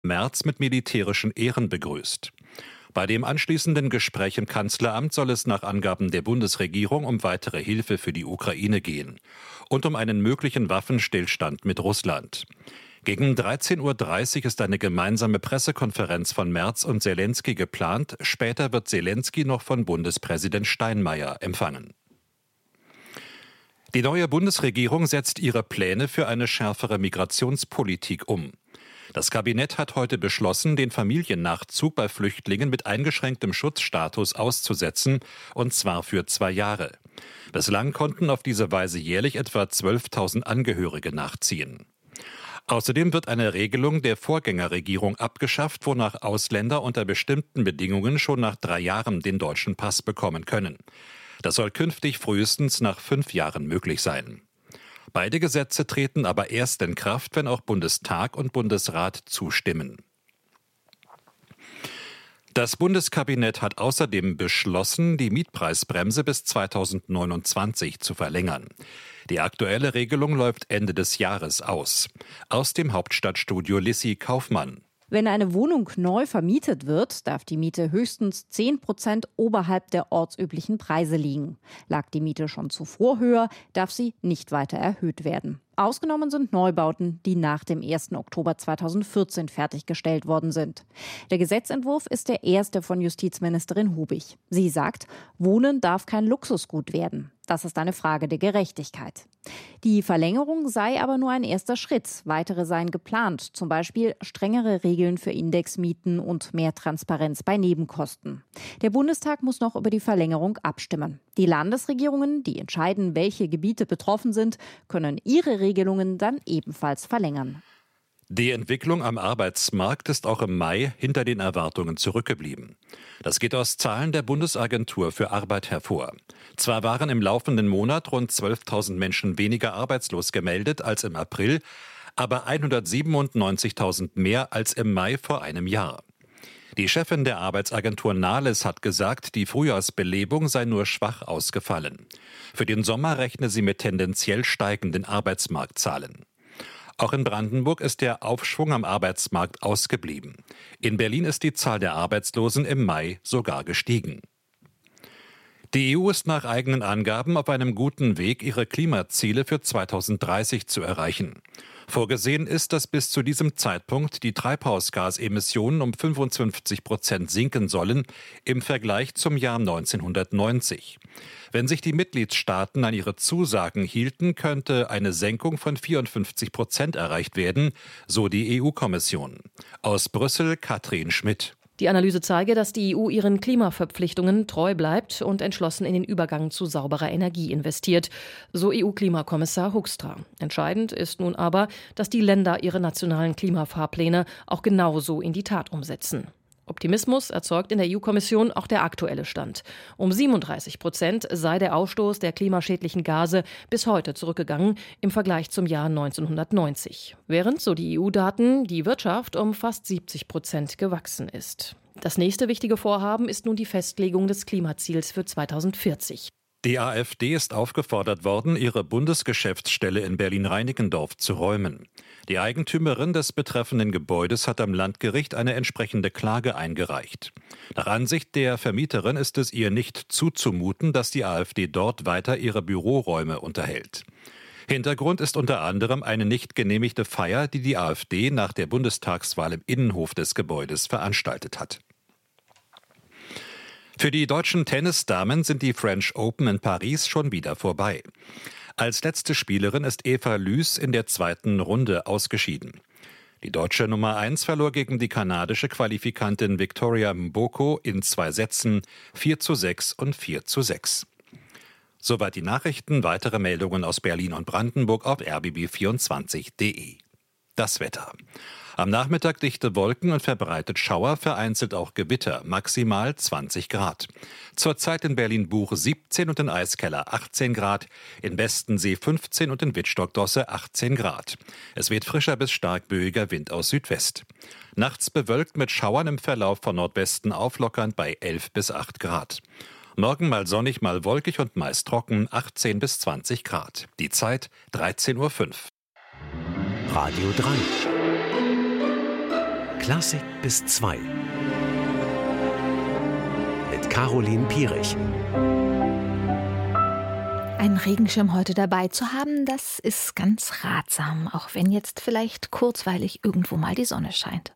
Merz mit militärischen Ehren begrüßt. Bei dem anschließenden Gespräch im Kanzleramt soll es nach Angaben der Bundesregierung um weitere Hilfe für die Ukraine gehen und um einen möglichen Waffenstillstand mit Russland. Gegen 13:30 Uhr ist eine gemeinsame Pressekonferenz von Merz und Selenskyj geplant. Später wird Selenskyj noch von Bundespräsident Steinmeier empfangen. Die neue Bundesregierung setzt ihre Pläne für eine schärfere Migrationspolitik um. Das Kabinett hat heute beschlossen, den Familiennachzug bei Flüchtlingen mit eingeschränktem Schutzstatus auszusetzen, und zwar für 2 Jahre. Bislang konnten auf diese Weise jährlich etwa 12.000 Angehörige nachziehen. Außerdem wird eine Regelung der Vorgängerregierung abgeschafft, wonach Ausländer unter bestimmten Bedingungen schon nach 3 Jahren den deutschen Pass bekommen können. Das soll künftig frühestens nach 5 Jahren möglich sein. Beide Gesetze treten aber erst in Kraft, wenn auch Bundestag und Bundesrat zustimmen. Das Bundeskabinett hat außerdem beschlossen, die Mietpreisbremse bis 2029 zu verlängern. Die aktuelle Regelung läuft Ende des Jahres aus. Aus dem Hauptstadtstudio Lissy Kaufmann. Wenn eine Wohnung neu vermietet wird, darf die Miete höchstens 10% oberhalb der ortsüblichen Preise liegen. Lag die Miete schon zuvor höher, darf sie nicht weiter erhöht werden. Ausgenommen sind Neubauten, die nach dem 1. Oktober 2014 fertiggestellt worden sind. Der Gesetzentwurf ist der erste von Justizministerin Hubig. Sie sagt, Wohnen darf kein Luxusgut werden. Das ist eine Frage der Gerechtigkeit. Die Verlängerung sei aber nur ein erster Schritt. Weitere seien geplant, zum Beispiel strengere Regeln für Indexmieten und mehr Transparenz bei Nebenkosten. Der Bundestag muss noch über die Verlängerung abstimmen. Die Landesregierungen, die entscheiden, welche Gebiete betroffen sind, können ihre Regelungen dann ebenfalls verlängern. Die Entwicklung am Arbeitsmarkt ist auch im Mai hinter den Erwartungen zurückgeblieben. Das geht aus Zahlen der Bundesagentur für Arbeit hervor. Zwar waren im laufenden Monat rund 12.000 Menschen weniger arbeitslos gemeldet als im April, aber 197.000 mehr als im Mai vor einem Jahr. Die Chefin der Arbeitsagentur Nahles hat gesagt, die Frühjahrsbelebung sei nur schwach ausgefallen. Für den Sommer rechne sie mit tendenziell steigenden Arbeitsmarktzahlen. Auch in Brandenburg ist der Aufschwung am Arbeitsmarkt ausgeblieben. In Berlin ist die Zahl der Arbeitslosen im Mai sogar gestiegen. Die EU ist nach eigenen Angaben auf einem guten Weg, ihre Klimaziele für 2030 zu erreichen. Vorgesehen ist, dass bis zu diesem Zeitpunkt die Treibhausgasemissionen um 55% sinken sollen im Vergleich zum Jahr 1990. Wenn sich die Mitgliedstaaten an ihre Zusagen hielten, könnte eine Senkung von 54% erreicht werden, so die EU-Kommission. Aus Brüssel Katrin Schmidt. Die Analyse zeige, dass die EU ihren Klimaverpflichtungen treu bleibt und entschlossen in den Übergang zu sauberer Energie investiert, so EU-Klimakommissar Hoekstra. Entscheidend ist nun aber, dass die Länder ihre nationalen Klimafahrpläne auch genauso in die Tat umsetzen. Optimismus erzeugt in der EU-Kommission auch der aktuelle Stand. Um 37% sei der Ausstoß der klimaschädlichen Gase bis heute zurückgegangen im Vergleich zum Jahr 1990. Während, so die EU-Daten, die Wirtschaft um fast 70% gewachsen ist. Das nächste wichtige Vorhaben ist nun die Festlegung des Klimaziels für 2040. Die AfD ist aufgefordert worden, ihre Bundesgeschäftsstelle in Berlin-Reinickendorf zu räumen. Die Eigentümerin des betreffenden Gebäudes hat am Landgericht eine entsprechende Klage eingereicht. Nach Ansicht der Vermieterin ist es ihr nicht zuzumuten, dass die AfD dort weiter ihre Büroräume unterhält. Hintergrund ist unter anderem eine nicht genehmigte Feier, die die AfD nach der Bundestagswahl im Innenhof des Gebäudes veranstaltet hat. Für die deutschen Tennisdamen sind die French Open in Paris schon wieder vorbei. Als letzte Spielerin ist Eva Lüß in der 2. Runde ausgeschieden. Die deutsche Nummer 1 verlor gegen die kanadische Qualifikantin Victoria Mboko in 2 Sätzen 4:6 und 4:6. Soweit die Nachrichten. Weitere Meldungen aus Berlin und Brandenburg auf rbb24.de. Das Wetter. Am Nachmittag dichte Wolken und verbreitet Schauer, vereinzelt auch Gewitter, maximal 20 Grad. Zurzeit in Berlin-Buch 17 und in Eiskeller 18 Grad, in Westensee 15 und in Wittstock-Dosse 18 Grad. Es weht frischer bis stark böiger Wind aus Südwest. Nachts bewölkt mit Schauern im Verlauf von Nordwesten auflockernd bei 11 bis 8 Grad. Morgen mal sonnig, mal wolkig und meist trocken, 18 bis 20 Grad. Die Zeit 13:05 Uhr. Radio 3. Klassik bis 2 mit Caroline Pierich. Einen Regenschirm heute dabei zu haben, das ist ganz ratsam, auch wenn jetzt vielleicht kurzweilig irgendwo mal die Sonne scheint.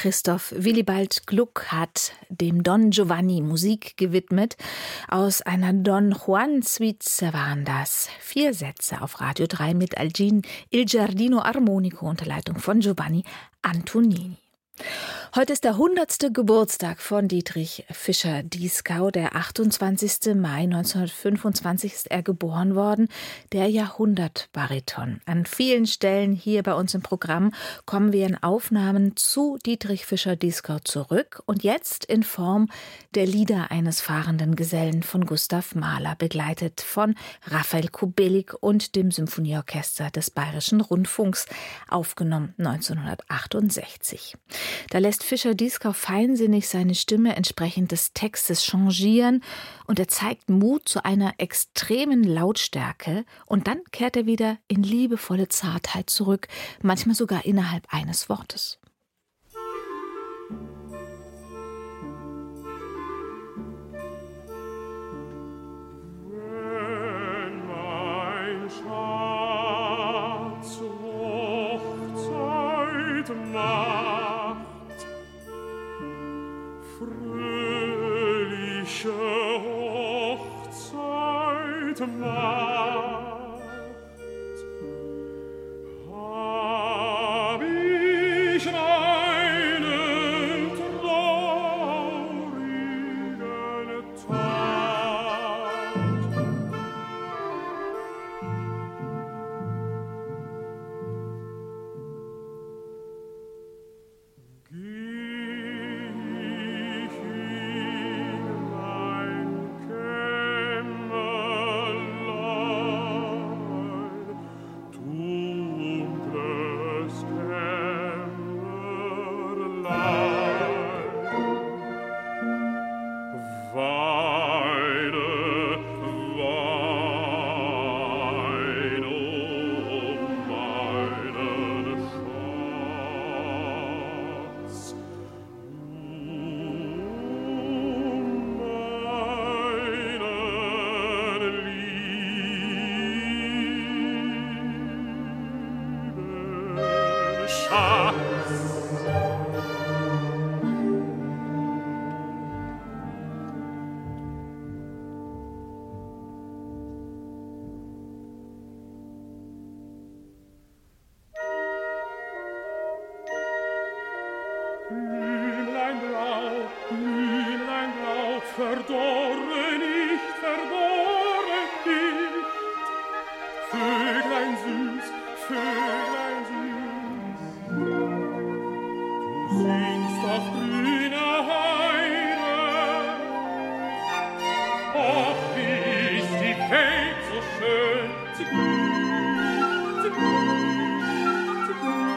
Christoph Willibald Gluck hat dem Don Giovanni Musik gewidmet. Aus einer Don Juan-Suite waren das 4 Sätze auf Radio 3 mit Il Giardino Armonico unter Leitung von Giovanni Antonini. Heute ist der 100. Geburtstag von Dietrich Fischer-Dieskau. Der 28. Mai 1925 ist er geboren worden, der Jahrhundertbariton. An vielen Stellen hier bei uns im Programm kommen wir in Aufnahmen zu Dietrich Fischer-Dieskau zurück und jetzt in Form der Lieder eines fahrenden Gesellen von Gustav Mahler, begleitet von Raphael Kubelik und dem Symphonieorchester des Bayerischen Rundfunks, aufgenommen 1968. Da lässt Fischer-Dieskau feinsinnig seine Stimme entsprechend des Textes changieren und er zeigt Mut zu einer extremen Lautstärke und dann kehrt er wieder in liebevolle Zartheit zurück, manchmal sogar innerhalb eines Wortes. Verdorre nicht, Vöglein süß, Vöglein süß. Du singst auf grüner Heide, ach, wie ist die Welt so schön, sie blüht, sie blüht, sie blüht.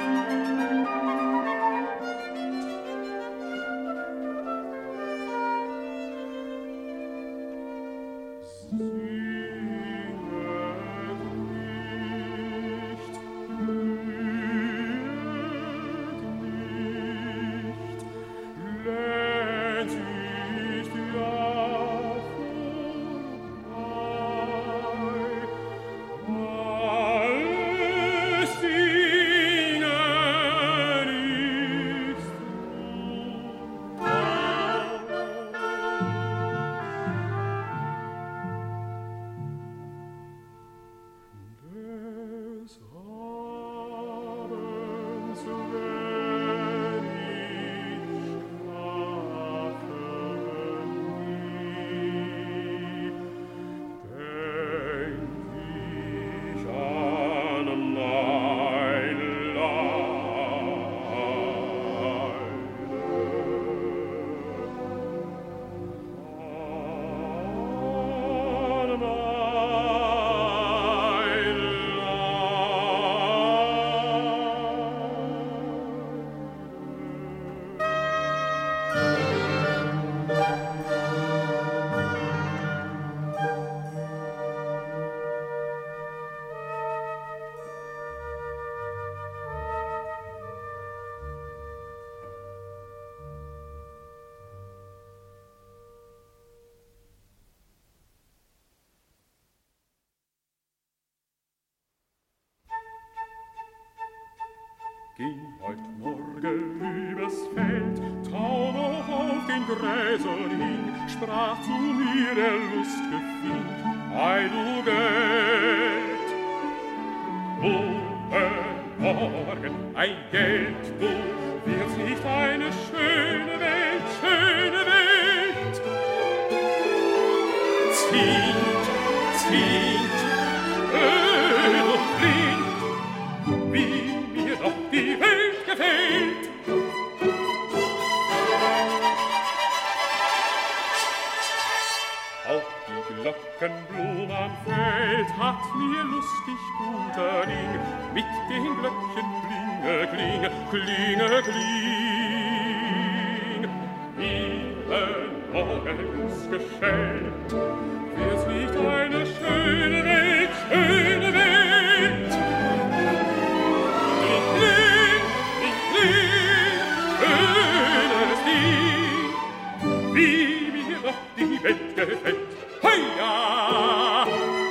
Oh Ging heut Morgen übers Feld, Tau noch auf den Gräsern hing, sprach zu mir der lustge Fink, ei du Geld. Guten Morgen, ei Geld, du wirst nicht eine schöne Welt, schöne Welt. Zieht, und fliegt, wie mir doch die Welt gefällt. Auch die Glockenblum am Feld hat mir lustig guter Ding, mit den Glöckchen klinge, klinge, klinge, kling. Ihnen morgens geschenkt, wird's nicht eine schöne Welt, schöne Welt. Schönes Ding, wie mir doch die Welt gefällt. Heia!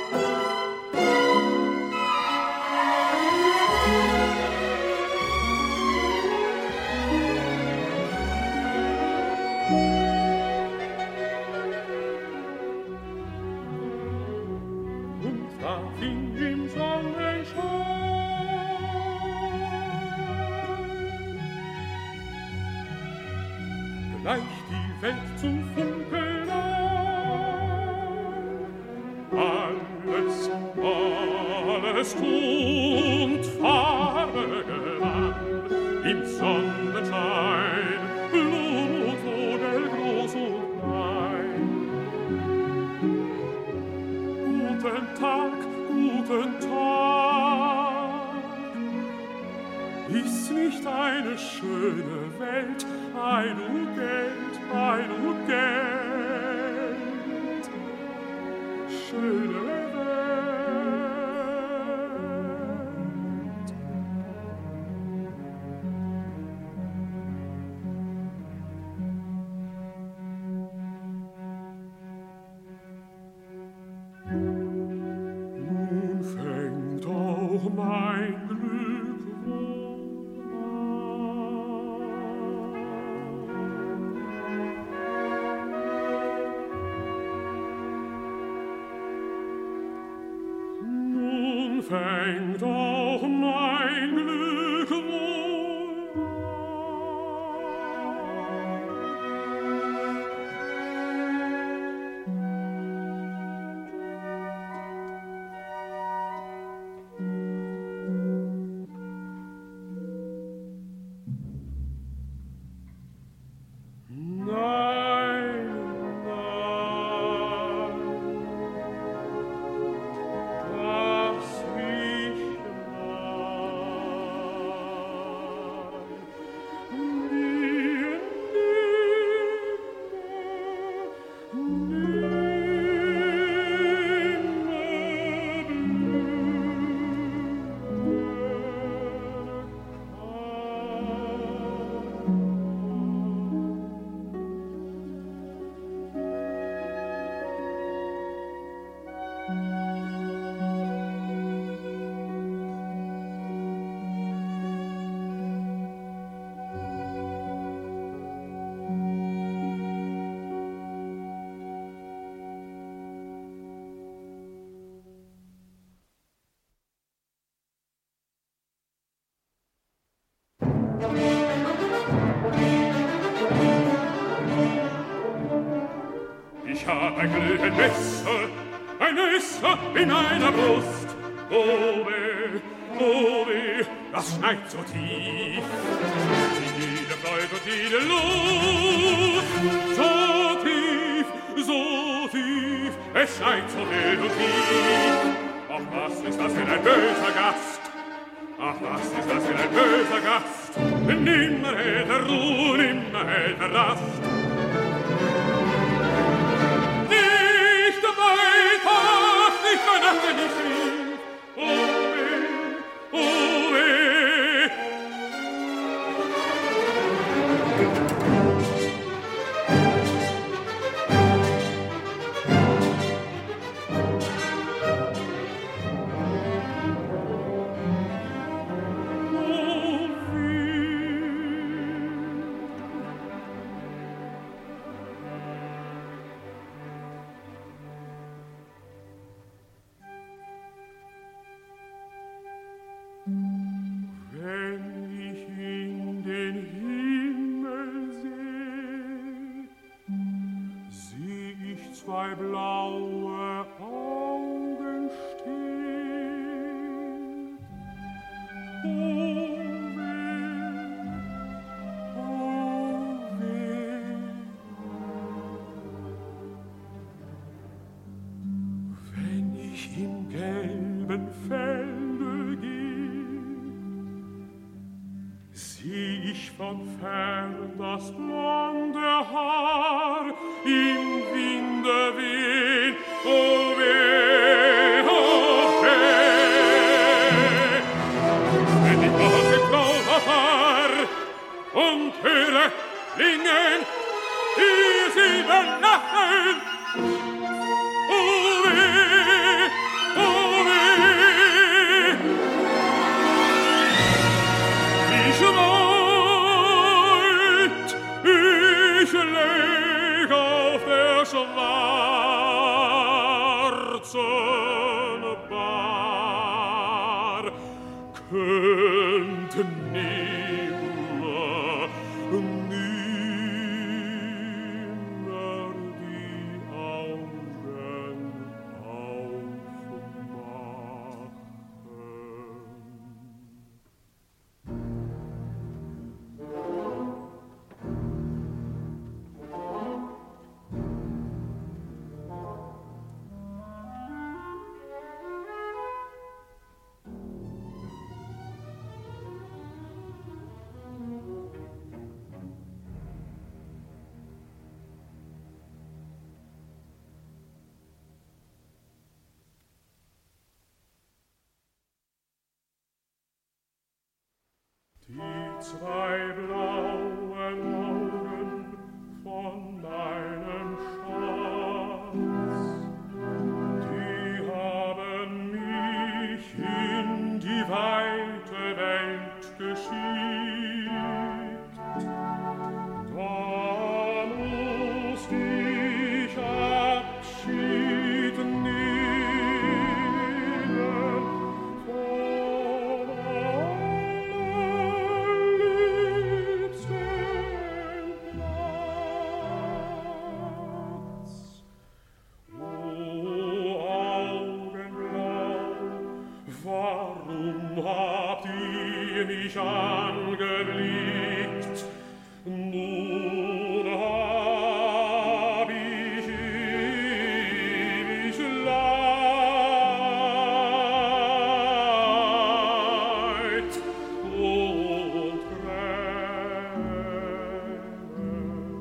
Und da fing im Sonnenschein gleich die Welt zum Funkeln an. Alles Tund Farbe gewann, im Sonnenschein, Blum und Vogel groß und klein. Guten Tag, guten Tag, ist nicht eine schöne Welt, ei du Geld, ei du Geld, schöne Welt. Nun fängt auch mein Glück wohl an. Nun fängt auch mein Glück wohl an. Nein, nein, dass ich Ich hab ein Glück, ein Messer in meiner Brust. Oh weh, das schneit so tief. Jede Freude und jede Lust. So tief, es schneit so wild und tief. Ach, was ist das für ein böser Gast? Ach, was ist das für ein böser Gast? Nimmer hält er Ruhe, nimmer hält er Rast. Nicht verdachte mich rief, oh weh. Oh, zwei blaue Augen still. Oh weh, wenn ich im gelben Felde geh, sieh ich von fern das blonde Haar im Winde wehen. Oh weh, oh weh. Wenn ich aus dem Klauber fahr und höre klingen die Silben lachen. Oh weh, oh weh. Ich wollt, ich leg auf der schwarzen Bar, könnt nimmer die Augen aufmachen. Die zwei blauen Augen von meinem Schatz, die haben mich in die weite Welt geschickt. Da musst ich Abschied nehmen von allerliebsten Platz. O Augenblau, warum habt ihr mich angeblickt? Nun hab ich ewig Leid und Tränen.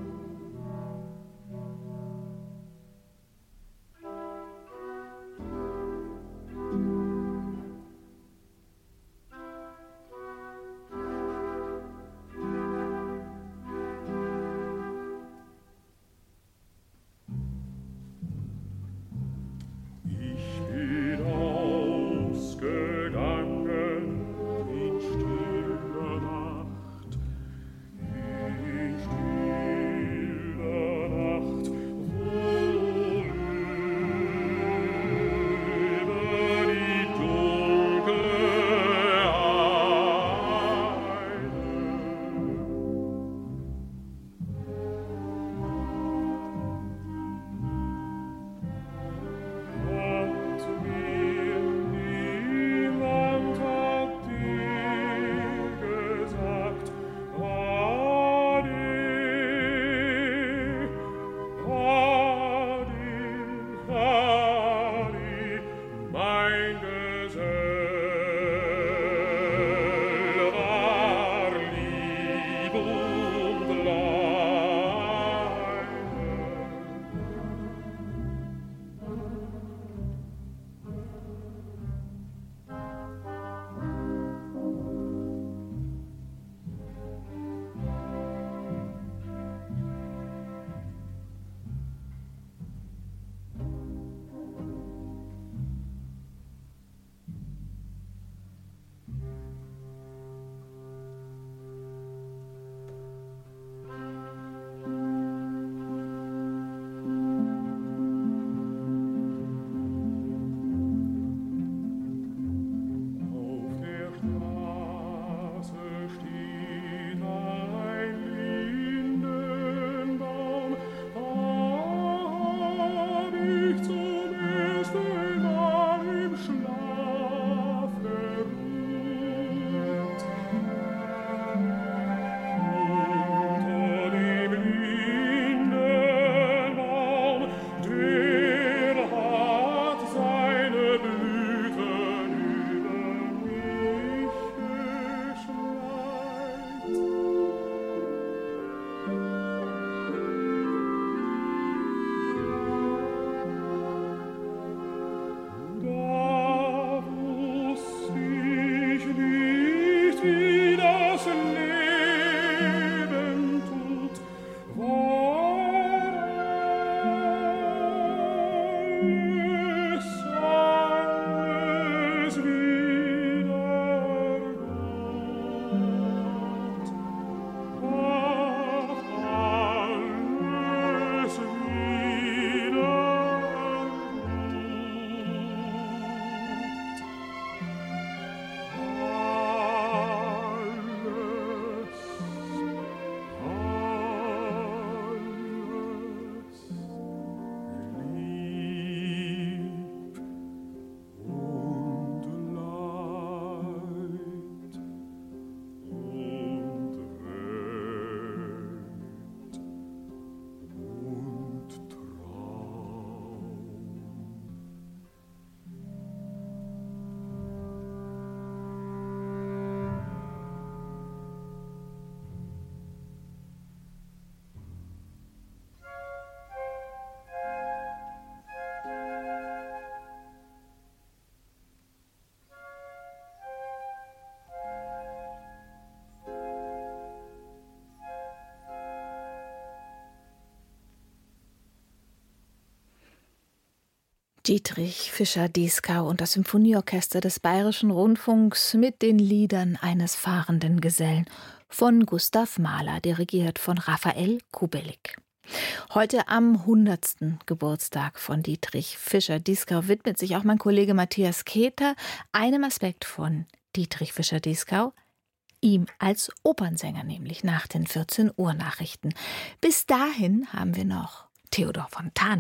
Dietrich Fischer-Dieskau und das Symphonieorchester des Bayerischen Rundfunks mit den Liedern eines fahrenden Gesellen von Gustav Mahler, dirigiert von Raphael Kubelik. Heute am 100. Geburtstag von Dietrich Fischer-Dieskau widmet sich auch mein Kollege Matthias Keter einem Aspekt von Dietrich Fischer-Dieskau, ihm als Opernsänger, nämlich nach den 14 Uhr Nachrichten. Bis dahin haben wir noch Theodor Fontane.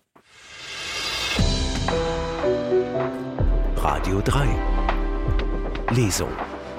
Radio 3 Lesung.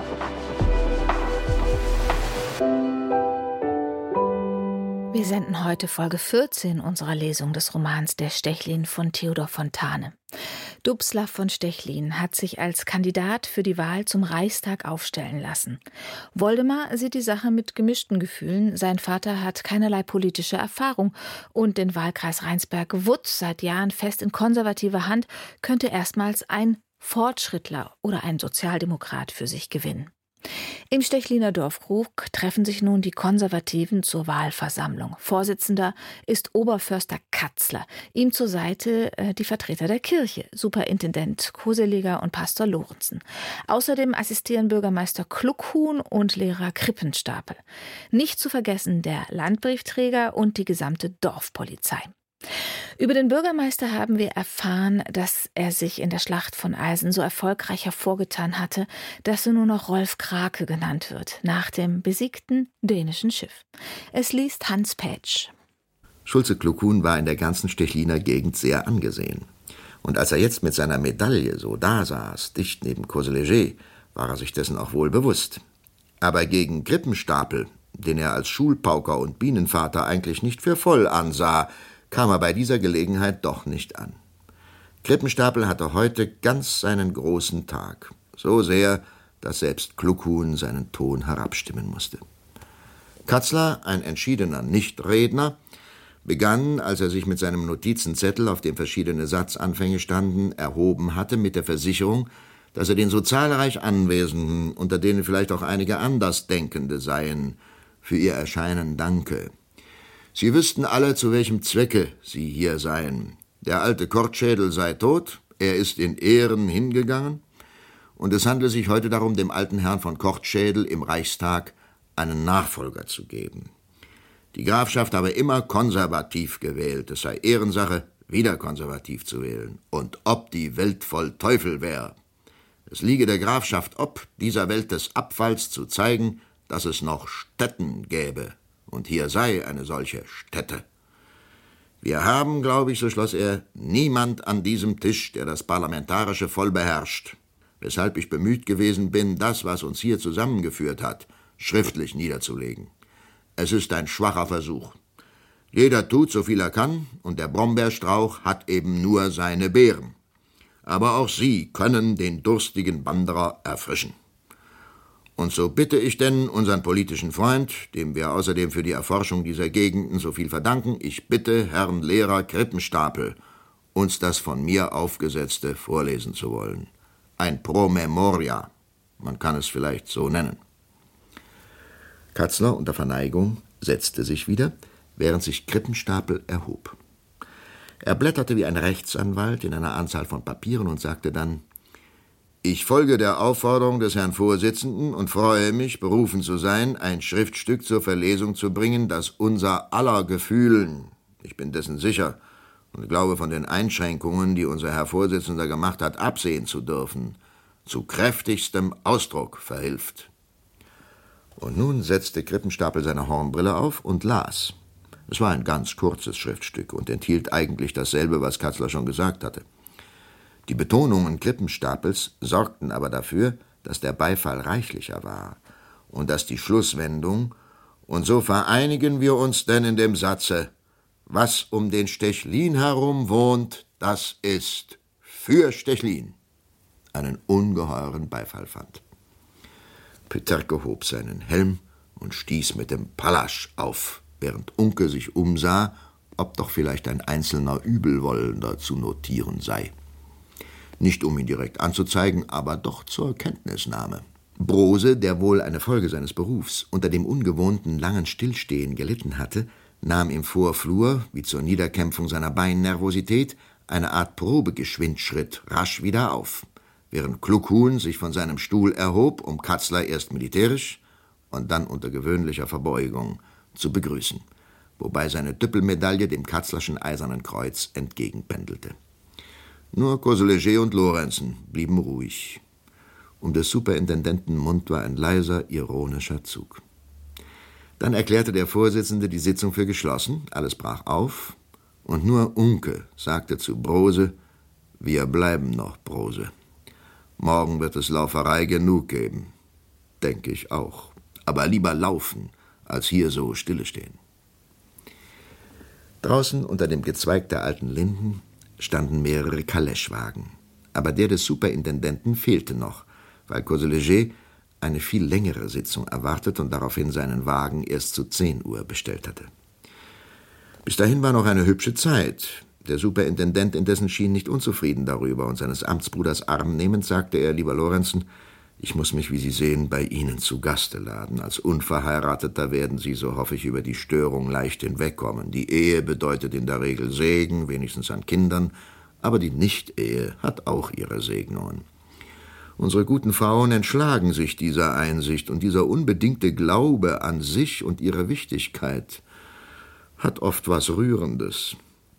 Wir senden heute Folge 14 unserer Lesung des Romans Der Stechlin von Theodor Fontane. Dubslav von Stechlin hat sich als Kandidat für die Wahl zum Reichstag aufstellen lassen. Woldemar sieht die Sache mit gemischten Gefühlen. Sein Vater hat keinerlei politische Erfahrung und den Wahlkreis Rheinsberg-Wutz, seit Jahren fest in konservativer Hand, könnte erstmals ein Fortschrittler oder ein Sozialdemokrat für sich gewinnen. Im Stechliner Dorfkrug treffen sich nun die Konservativen zur Wahlversammlung. Vorsitzender ist Oberförster Katzler. Ihm zur Seite die Vertreter der Kirche, Superintendent Koseliger und Pastor Lorenzen. Außerdem assistieren Bürgermeister Kluckhuhn und Lehrer Krippenstapel. Nicht zu vergessen der Landbriefträger und die gesamte Dorfpolizei. Über den Bürgermeister haben wir erfahren, dass er sich in der Schlacht von Eisen so erfolgreich hervorgetan hatte, dass er nur noch Rolf Krake genannt wird, nach dem besiegten dänischen Schiff. Es liest Hans Pätsch. Schulze Kluckhuhn war in der ganzen Stechliner Gegend sehr angesehen. Und als er jetzt mit seiner Medaille so dasaß, dicht neben Koseleger, war er sich dessen auch wohl bewusst. Aber gegen Krippenstapel, den er als Schulpauker und Bienenvater eigentlich nicht für voll ansah, kam er bei dieser Gelegenheit doch nicht an. Krippenstapel hatte heute ganz seinen großen Tag. So sehr, dass selbst Kluckhuhn seinen Ton herabstimmen musste. Katzler, ein entschiedener Nichtredner, begann, als er sich mit seinem Notizenzettel, auf dem verschiedene Satzanfänge standen, erhoben hatte, mit der Versicherung, dass er den so zahlreich Anwesenden, unter denen vielleicht auch einige Andersdenkende seien, für ihr Erscheinen danke. Sie wüssten alle, zu welchem Zwecke sie hier seien. Der alte Kortschädel sei tot, er ist in Ehren hingegangen, und es handle sich heute darum, dem alten Herrn von Kortschädel im Reichstag einen Nachfolger zu geben. Die Grafschaft habe immer konservativ gewählt, es sei Ehrensache, wieder konservativ zu wählen. Und ob die Welt voll Teufel wäre. Es liege der Grafschaft ob, dieser Welt des Abfalls zu zeigen, dass es noch Stätten gäbe. Und hier sei eine solche Stätte. Wir haben, glaube ich, so schloss er, niemand an diesem Tisch, der das Parlamentarische voll beherrscht, weshalb ich bemüht gewesen bin, das, was uns hier zusammengeführt hat, schriftlich niederzulegen. Es ist ein schwacher Versuch. Jeder tut, so viel er kann, und der Brombeerstrauch hat eben nur seine Beeren. Aber auch Sie können den durstigen Wanderer erfrischen. Und so bitte ich denn unseren politischen Freund, dem wir außerdem für die Erforschung dieser Gegenden so viel verdanken, ich bitte Herrn Lehrer Krippenstapel, uns das von mir Aufgesetzte vorlesen zu wollen. Ein Promemoria, man kann es vielleicht so nennen. Katzler unter Verneigung setzte sich wieder, während sich Krippenstapel erhob. Er blätterte wie ein Rechtsanwalt in einer Anzahl von Papieren und sagte dann: Ich folge der Aufforderung des Herrn Vorsitzenden und freue mich, berufen zu sein, ein Schriftstück zur Verlesung zu bringen, das unser aller Gefühlen, ich bin dessen sicher und glaube von den Einschränkungen, die unser Herr Vorsitzender gemacht hat, absehen zu dürfen, zu kräftigstem Ausdruck verhilft. Und nun setzte Krippenstapel seine Hornbrille auf und las. Es war ein ganz kurzes Schriftstück und enthielt eigentlich dasselbe, was Katzler schon gesagt hatte. Die Betonungen Krippenstapels sorgten aber dafür, dass der Beifall reichlicher war und dass die Schlusswendung »Und so vereinigen wir uns denn in dem Satze, was um den Stechlin herum wohnt, das ist für Stechlin«, einen ungeheuren Beifall fand. Peterke hob seinen Helm und stieß mit dem Pallasch auf, während Unke sich umsah, ob doch vielleicht ein einzelner Übelwollender zu notieren sei. Nicht um ihn direkt anzuzeigen, aber doch zur Kenntnisnahme. Brose, der wohl eine Folge seines Berufs unter dem ungewohnten langen Stillstehen gelitten hatte, nahm im Vorflur, wie zur Niederkämpfung seiner Beinnervosität, eine Art Probegeschwindschritt, rasch wieder auf, während Kluckhuhn sich von seinem Stuhl erhob, um Katzler erst militärisch und dann unter gewöhnlicher Verbeugung zu begrüßen, wobei seine Düppelmedaille dem Katzlerschen Eisernen Kreuz entgegenpendelte. Nur Coseléger und Lorenzen blieben ruhig. Um des Superintendenten Mund war ein leiser, ironischer Zug. Dann erklärte der Vorsitzende die Sitzung für geschlossen, alles brach auf, und nur Unke sagte zu Brose: »Wir bleiben noch, Brose. Morgen wird es Lauferei genug geben.« »Denke ich auch. Aber lieber laufen, als hier so stille stehen.« Draußen unter dem Gezweig der alten Linden standen mehrere Kaleschwagen. Aber der des Superintendenten fehlte noch, weil Coseléger eine viel längere Sitzung erwartet und daraufhin seinen Wagen erst zu 10 Uhr bestellt hatte. Bis dahin war noch eine hübsche Zeit. Der Superintendent indessen schien nicht unzufrieden darüber, und seines Amtsbruders Arm nehmend sagte er: »Lieber Lorenzen, ich muss mich, wie Sie sehen, bei Ihnen zu Gaste laden. Als Unverheirateter werden Sie, so hoffe ich, über die Störung leicht hinwegkommen. Die Ehe bedeutet in der Regel Segen, wenigstens an Kindern, aber die Nicht-Ehe hat auch ihre Segnungen. Unsere guten Frauen entschlagen sich dieser Einsicht, und dieser unbedingte Glaube an sich und ihre Wichtigkeit hat oft was Rührendes.«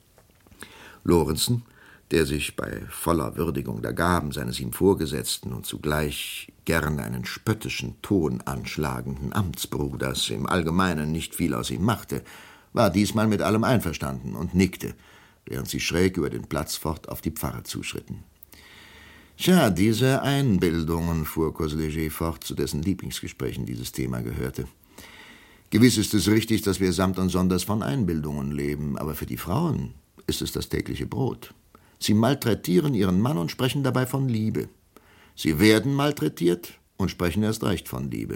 Lorenzen, der sich bei voller Würdigung der Gaben seines ihm Vorgesetzten und zugleich gern einen spöttischen Ton anschlagenden Amtsbruders im Allgemeinen nicht viel aus ihm machte, war diesmal mit allem einverstanden und nickte, während sie schräg über den Platz fort auf die Pfarre zuschritten. »Tja, diese Einbildungen«, fuhr Coseléger fort, zu dessen Lieblingsgesprächen dieses Thema gehörte. »Gewiss ist es richtig, dass wir samt und sonders von Einbildungen leben, aber für die Frauen ist es das tägliche Brot. Sie malträtieren ihren Mann und sprechen dabei von Liebe. Sie werden malträtiert und sprechen erst recht von Liebe.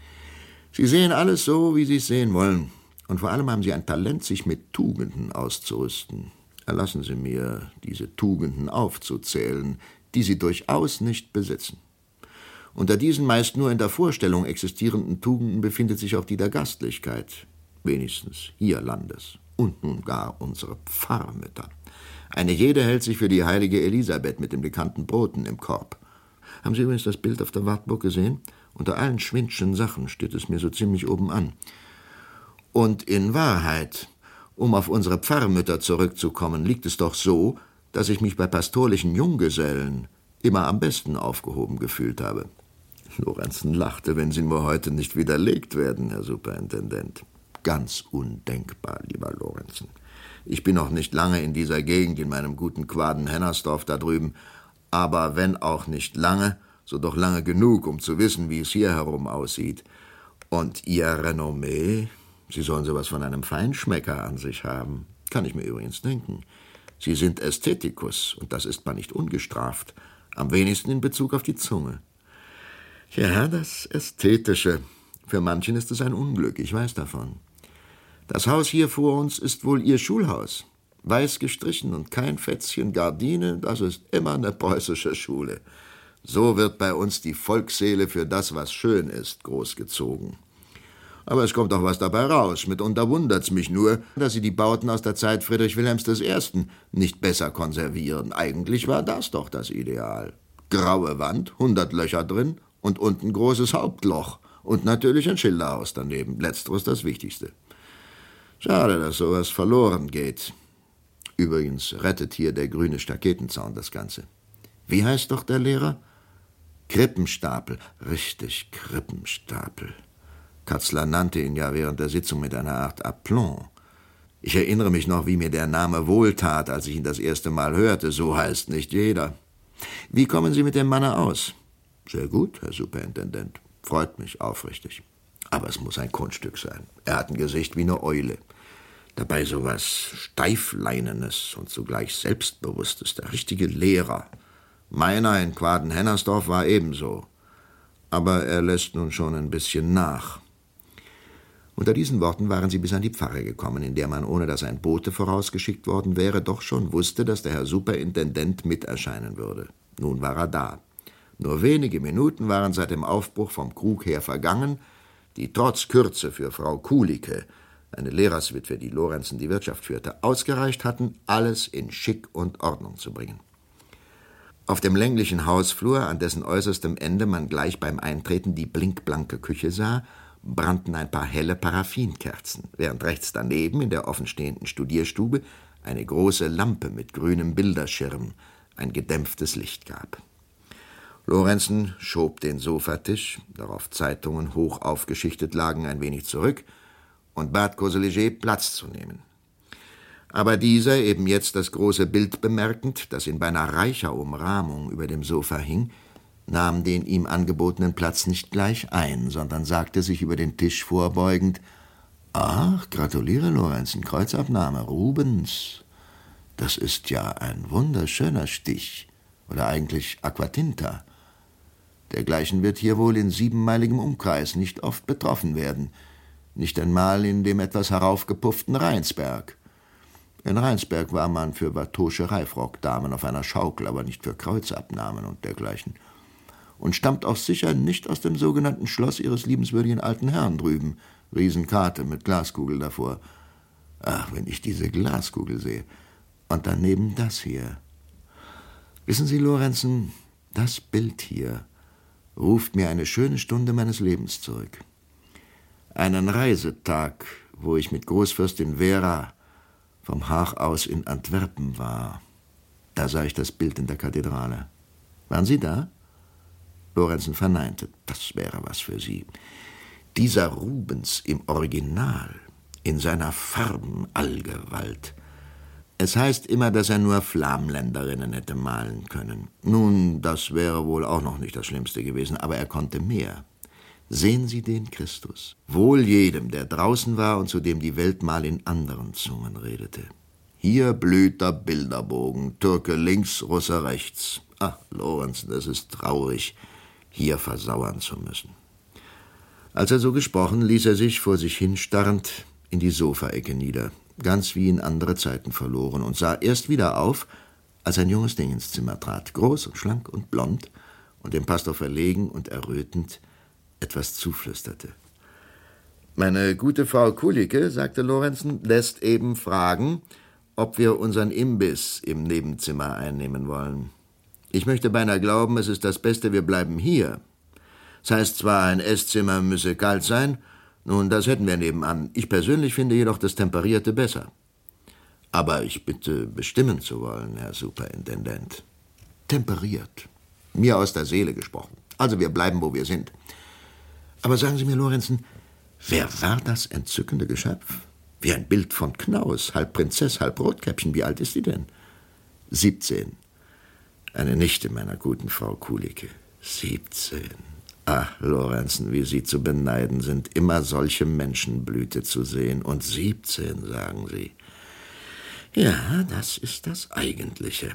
Sie sehen alles so, wie sie es sehen wollen, und vor allem haben sie ein Talent, sich mit Tugenden auszurüsten. Erlassen Sie mir, diese Tugenden aufzuzählen, die sie durchaus nicht besitzen. Unter diesen meist nur in der Vorstellung existierenden Tugenden befindet sich auch die der Gastlichkeit, wenigstens hierlandes, und nun gar unsere Pfarrmütter. Eine jede hält sich für die heilige Elisabeth mit den bekannten Broten im Korb. Haben Sie übrigens das Bild auf der Wartburg gesehen? Unter allen Schwindschen Sachen steht es mir so ziemlich oben an. Und in Wahrheit, um auf unsere Pfarrmütter zurückzukommen, liegt es doch so, dass ich mich bei pastorlichen Junggesellen immer am besten aufgehoben gefühlt habe. Lorenzen lachte: »Wenn Sie nur heute nicht widerlegt werden, Herr Superintendent.« »Ganz undenkbar, lieber Lorenzen. Ich bin noch nicht lange in dieser Gegend, in meinem guten Quaden-Hennersdorf da drüben, aber wenn auch nicht lange, so doch lange genug, um zu wissen, wie es hier herum aussieht. Und Ihr Renommee, Sie sollen sowas von einem Feinschmecker an sich haben. Kann ich mir übrigens denken. Sie sind Ästhetikus, und das ist man nicht ungestraft, am wenigsten in Bezug auf die Zunge. Ja, das Ästhetische. Für manchen ist es ein Unglück, ich weiß davon. Das Haus hier vor uns ist wohl Ihr Schulhaus. Weiß gestrichen und kein Fetzchen Gardine, das ist immer eine preußische Schule. So wird bei uns die Volksseele für das, was schön ist, großgezogen. Aber es kommt auch was dabei raus. Mitunter wundert's mich nur, dass Sie die Bauten aus der Zeit Friedrich Wilhelms I. nicht besser konservieren. Eigentlich war das doch das Ideal. Graue Wand, 100 Löcher drin und unten großes Hauptloch. Und natürlich ein Schilderhaus daneben. Letzteres das Wichtigste. Schade, dass sowas verloren geht. Übrigens rettet hier der grüne Staketenzaun das Ganze. Wie heißt doch der Lehrer? Krippenstapel. Richtig, Krippenstapel. Katzler nannte ihn ja während der Sitzung mit einer Art Aplomb. Ich erinnere mich noch, wie mir der Name wohltat, als ich ihn das erste Mal hörte. So heißt nicht jeder. Wie kommen Sie mit dem Manne aus? Sehr gut, Herr Superintendent. Freut mich aufrichtig. Aber es muss ein Kunststück sein. Er hat ein Gesicht wie eine Eule. Dabei sowas Steifleinenes und zugleich Selbstbewusstes. Der richtige Lehrer. Meiner in Quaden-Hennersdorf war ebenso. Aber er lässt nun schon ein bisschen nach. Unter diesen Worten waren sie bis an die Pfarre gekommen, in der man, ohne dass ein Bote vorausgeschickt worden wäre, doch schon wusste, dass der Herr Superintendent mit erscheinen würde. Nun war er da. Nur wenige Minuten waren seit dem Aufbruch vom Krug her vergangen, die trotz Kürze für Frau Kulicke eine Lehrerswitwe, die Lorenzen die Wirtschaft führte, ausgereicht hatten, alles in Schick und Ordnung zu bringen. Auf dem länglichen Hausflur, an dessen äußerstem Ende man gleich beim Eintreten die blinkblanke Küche sah, brannten ein paar helle Paraffinkerzen, während rechts daneben in der offenstehenden Studierstube eine große Lampe mit grünem Bilderschirm ein gedämpftes Licht gab. Lorenzen schob den Sofatisch, darauf Zeitungen hoch aufgeschichtet lagen, ein wenig zurück und bat Coseléger, Platz zu nehmen. Aber dieser, eben jetzt das große Bild bemerkend, das in beinahe reicher Umrahmung über dem Sofa hing, nahm den ihm angebotenen Platz nicht gleich ein, sondern sagte sich über den Tisch vorbeugend: »Ach, gratuliere, Lorenzen, Kreuzabnahme, Rubens. Das ist ja ein wunderschöner Stich. Oder eigentlich Aquatinta. Dergleichen wird hier wohl in 7-meiligem Umkreis nicht oft betroffen werden. Nicht einmal in dem etwas heraufgepufften Rheinsberg. In Rheinsberg war man für Watteausche Reifrockdamen auf einer Schaukel, aber nicht für Kreuzabnahmen und dergleichen. Und stammt auch sicher nicht aus dem sogenannten Schloss ihres liebenswürdigen alten Herrn drüben. Riesenkarte mit Glaskugel davor. Ach, wenn ich diese Glaskugel sehe. Und daneben das hier. Wissen Sie, Lorenzen, das Bild hier ruft mir eine schöne Stunde meines Lebens zurück. Einen Reisetag, wo ich mit Großfürstin Vera vom Haag aus in Antwerpen war. Da sah ich das Bild in der Kathedrale. Waren Sie da? Lorenzen verneinte. Das wäre was für Sie. Dieser Rubens im Original, in seiner Farbenallgewalt. Es heißt immer, dass er nur Flamländerinnen hätte malen können. Nun, das wäre wohl auch noch nicht das Schlimmste gewesen, aber er konnte mehr. Sehen Sie den Christus. Wohl jedem, der draußen war und zu dem die Welt mal in anderen Zungen redete. Hier blüht der Bilderbogen, Türke links, Russe rechts. Ach, Lorenzen, das ist traurig, hier versauern zu müssen. Als er so gesprochen, ließ er sich vor sich hinstarrend in die Sofaecke nieder, ganz wie in andere Zeiten verloren, und sah erst wieder auf, als ein junges Ding ins Zimmer trat, groß und schlank und blond, und dem Pastor verlegen und errötend etwas zuflüsterte. »Meine gute Frau Kulicke«, sagte Lorenzen, »lässt eben fragen, ob wir unseren Imbiss im Nebenzimmer einnehmen wollen. Ich möchte beinahe glauben, es ist das Beste, wir bleiben hier. Das heißt zwar, ein Esszimmer müsse kalt sein, nun, das hätten wir nebenan. Ich persönlich finde jedoch das Temperierte besser. Aber ich bitte, bestimmen zu wollen, Herr Superintendent. Temperiert. Mir aus der Seele gesprochen. Also wir bleiben, wo wir sind. Aber sagen Sie mir, Lorenzen, wer war das entzückende Geschöpf? Wie ein Bild von Knaus, halb Prinzess, halb Rotkäppchen. Wie alt ist sie denn? 17. Eine Nichte meiner guten Frau Kulicke. 17. Ach, Lorenzen, wie Sie zu beneiden sind, immer solche Menschenblüte zu sehen. Und 17, sagen Sie. Ja, das ist das Eigentliche.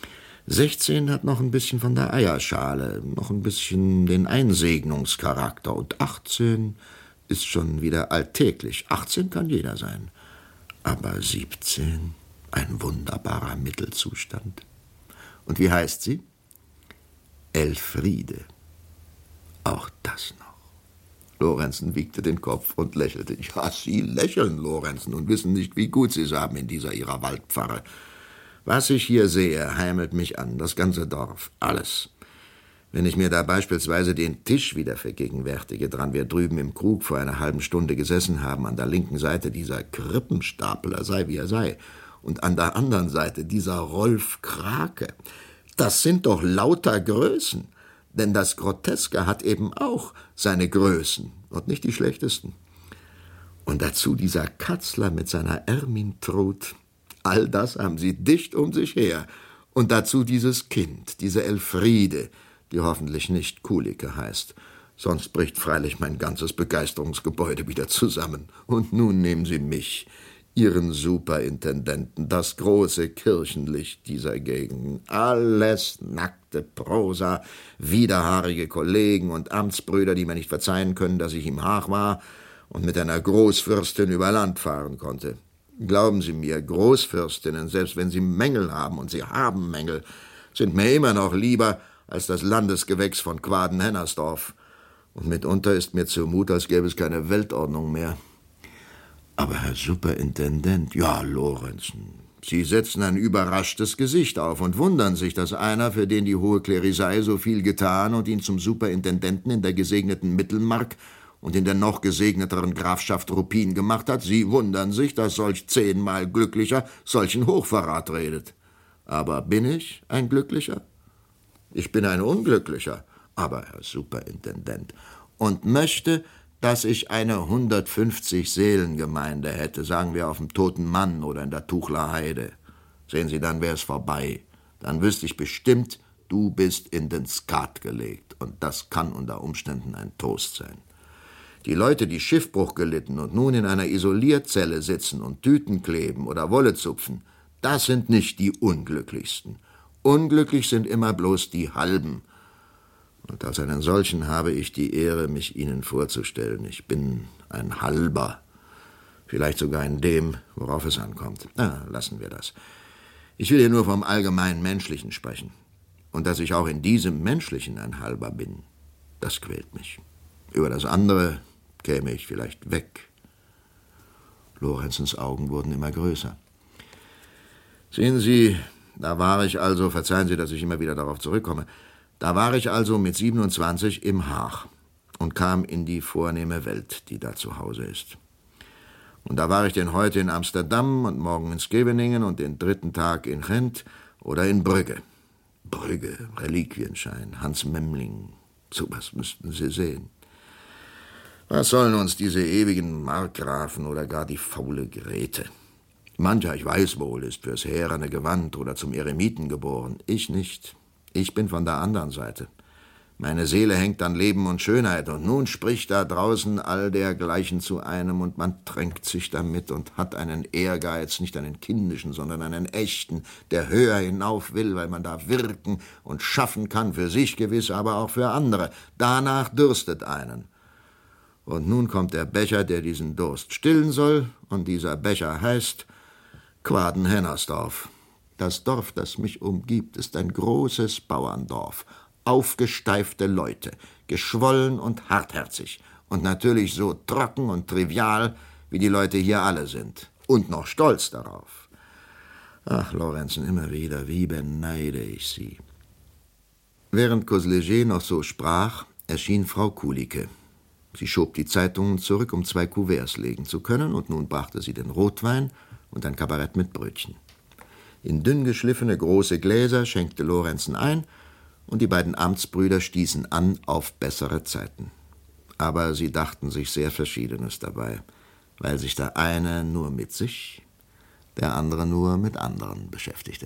16 hat noch ein bisschen von der Eierschale, noch ein bisschen den Einsegnungscharakter. Und 18 ist schon wieder alltäglich. 18 kann jeder sein. Aber 17, ein wunderbarer Mittelzustand. Und wie heißt sie? Elfriede. Auch das noch. Lorenzen wiegte den Kopf und lächelte. Ja, Sie lächeln, Lorenzen, und wissen nicht, wie gut Sie es haben in dieser Ihrer Waldpfarre. Was ich hier sehe, heimelt mich an, das ganze Dorf, alles. Wenn ich mir da beispielsweise den Tisch wieder vergegenwärtige, dran wir drüben im Krug vor einer halben Stunde gesessen haben, an der linken Seite dieser Krippenstapler, sei wie er sei, und an der anderen Seite dieser Rolf Krake. Das sind doch lauter Größen. Denn das Groteske hat eben auch seine Größen und nicht die schlechtesten. Und dazu dieser Katzler mit seiner Ermintrud. All das haben sie dicht um sich her. Und dazu dieses Kind, diese Elfriede, die hoffentlich nicht Kulicke heißt. Sonst bricht freilich mein ganzes Begeisterungsgebäude wieder zusammen. Und nun nehmen Sie mich, Ihren Superintendenten, das große Kirchenlicht dieser Gegenden. Alles nackte Prosa, widerhaarige Kollegen und Amtsbrüder, die mir nicht verzeihen können, dass ich im Haag war und mit einer Großfürstin über Land fahren konnte. Glauben Sie mir, Großfürstinnen, selbst wenn sie Mängel haben, und sie haben Mängel, sind mir immer noch lieber als das Landesgewächs von Quaden-Hennersdorf. Und mitunter ist mir zumut, als gäbe es keine Weltordnung mehr. Aber Herr Superintendent, ja, Lorenzen, Sie setzen ein überraschtes Gesicht auf und wundern sich, dass einer, für den die hohe Klerisei so viel getan und ihn zum Superintendenten in der gesegneten Mittelmark und in der noch gesegneteren Grafschaft Ruppin gemacht hat, Sie wundern sich, dass solch 10-mal Glücklicher solchen Hochverrat redet. Aber bin ich ein Glücklicher? Ich bin ein Unglücklicher, aber Herr Superintendent, und möchte, dass ich eine 150-Seelen-Gemeinde hätte, sagen wir auf dem Toten Mann oder in der Tuchler Heide. Sehen Sie, dann wär's vorbei. Dann wüsste ich bestimmt, du bist in den Skat gelegt. Und das kann unter Umständen ein Trost sein. Die Leute, die Schiffbruch gelitten und nun in einer Isolierzelle sitzen und Tüten kleben oder Wolle zupfen, das sind nicht die Unglücklichsten. Unglücklich sind immer bloß die Halben. Und als einen solchen habe ich die Ehre, mich Ihnen vorzustellen. Ich bin ein Halber, vielleicht sogar in dem, worauf es ankommt. Na, lassen wir das. Ich will hier nur vom allgemein Menschlichen sprechen. Und dass ich auch in diesem Menschlichen ein Halber bin, das quält mich. Über das andere käme ich vielleicht weg. Lorenzens Augen wurden immer größer. Sehen Sie, da war ich also, verzeihen Sie, dass ich immer wieder darauf zurückkomme, da war ich also mit 27 im Haag und kam in die vornehme Welt, die da zu Hause ist. Und da war ich denn heute in Amsterdam und morgen in Scheveningen und den 3. Tag in Gent oder in Brügge. Brügge, Reliquienschein, Hans Memling, sowas müssten Sie sehen. Was sollen uns diese ewigen Markgrafen oder gar die faule Grete? Mancher, ich weiß wohl, ist fürs härene Gewand oder zum Eremiten geboren, ich nicht. Ich bin von der anderen Seite. Meine Seele hängt an Leben und Schönheit, und nun spricht da draußen all dergleichen zu einem, und man tränkt sich damit und hat einen Ehrgeiz, nicht einen kindischen, sondern einen echten, der höher hinauf will, weil man da wirken und schaffen kann, für sich gewiss, aber auch für andere. Danach dürstet einen. Und nun kommt der Becher, der diesen Durst stillen soll, und dieser Becher heißt Quaden-Hennersdorf. Das Dorf, das mich umgibt, ist ein großes Bauerndorf. Aufgesteifte Leute, geschwollen und hartherzig und natürlich so trocken und trivial, wie die Leute hier alle sind. Und noch stolz darauf. Ach, Lorenzen, immer wieder, wie beneide ich Sie. Während Cosleger noch so sprach, erschien Frau Kulicke. Sie schob die Zeitungen zurück, um 2 Kuverts legen zu können, und nun brachte sie den Rotwein und ein Kabarett mit Brötchen. In dünn geschliffene große Gläser schenkte Lorenzen ein, und die beiden Amtsbrüder stießen an auf bessere Zeiten. Aber sie dachten sich sehr Verschiedenes dabei, weil sich der eine nur mit sich, der andere nur mit anderen beschäftigte.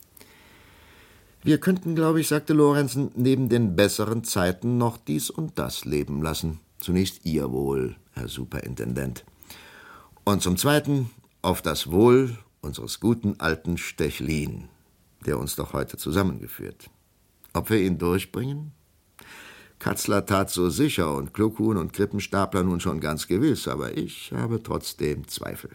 Wir könnten, glaube ich, sagte Lorenzen, neben den besseren Zeiten noch dies und das leben lassen. Zunächst Ihr Wohl, Herr Superintendent. Und zum Zweiten auf das Wohl unseres guten alten Stechlin, der uns doch heute zusammengeführt. Ob wir ihn durchbringen? Katzler tat so sicher und Kluckhuhn und Krippenstapler nun schon ganz gewiss, aber ich habe trotzdem Zweifel.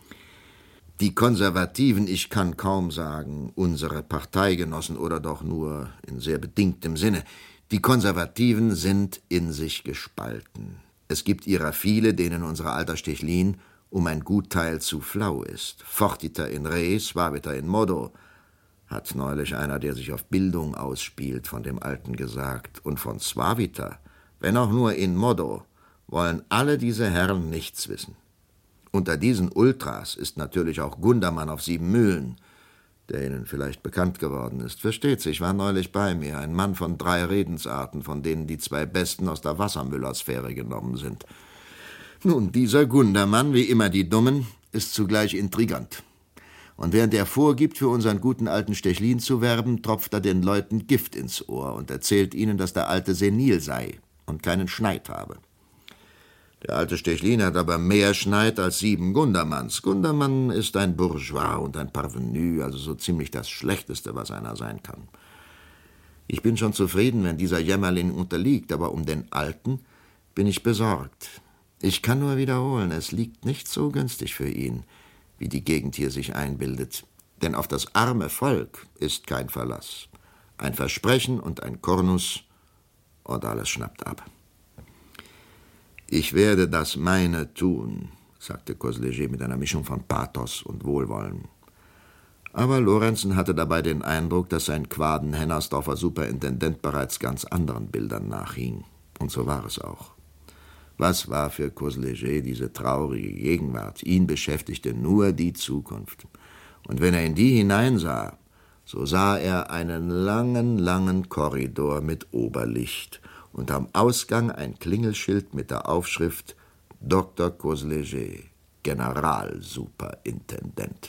Die Konservativen, ich kann kaum sagen, unsere Parteigenossen oder doch nur in sehr bedingtem Sinne, die Konservativen sind in sich gespalten. Es gibt ihrer viele, denen unser alter Stechlin um ein Gutteil zu flau ist. Fortiter in res, vaviter in modo, hat neulich einer, der sich auf Bildung ausspielt, von dem Alten gesagt. Und von suaviter, wenn auch nur in modo, wollen alle diese Herren nichts wissen. Unter diesen Ultras ist natürlich auch Gundermann auf 7 Mühlen, der Ihnen vielleicht bekannt geworden ist. Versteht sich, war neulich bei mir, ein Mann von 3 Redensarten, von denen die 2 besten aus der Wassermüllersphäre genommen sind. Nun, dieser Gundermann, wie immer die Dummen, ist zugleich intrigant. Und während er vorgibt, für unseren guten alten Stechlin zu werben, tropft er den Leuten Gift ins Ohr und erzählt ihnen, dass der Alte senil sei und keinen Schneid habe. Der alte Stechlin hat aber mehr Schneid als 7 Gundermanns. Gundermann ist ein Bourgeois und ein Parvenu, also so ziemlich das Schlechteste, was einer sein kann. Ich bin schon zufrieden, wenn dieser Jämmerling unterliegt, aber um den Alten bin ich besorgt. Ich kann nur wiederholen, es liegt nicht so günstig für ihn, wie die Gegend hier sich einbildet. Denn auf das arme Volk ist kein Verlass. Ein Versprechen und ein Kornus, und alles schnappt ab. Ich werde das meine tun, sagte Cosléger mit einer Mischung von Pathos und Wohlwollen. Aber Lorenzen hatte dabei den Eindruck, dass sein Quaden-Hennersdorfer Superintendent bereits ganz anderen Bildern nachhing. Und so war es auch. Was war für Cosléger diese traurige Gegenwart? Ihn beschäftigte nur die Zukunft. Und wenn er in die hineinsah, so sah er einen langen, langen Korridor mit Oberlicht und am Ausgang ein Klingelschild mit der Aufschrift Dr. Cosléger, Generalsuperintendent.